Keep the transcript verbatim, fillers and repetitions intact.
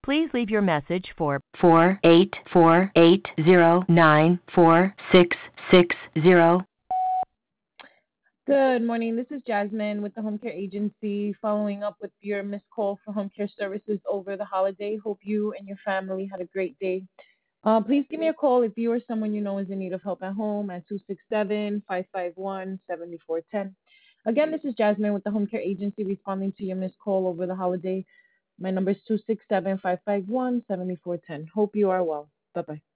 Please leave your message for four eight four eight zero nine four six six zero. Good morning. This is Jasmine with the Home Care Agency following up with your missed call for home care services over the holiday. Hope you and your family had a great day. Uh, please give me a call if you or someone you know is in need of help at home at two six seven, five five one, seven four one zero. Again, this is Jasmine with the Home Care Agency responding to your missed call over the holiday. My number is two six seven, five five one, seven four one zero. Hope you are well. Bye-bye.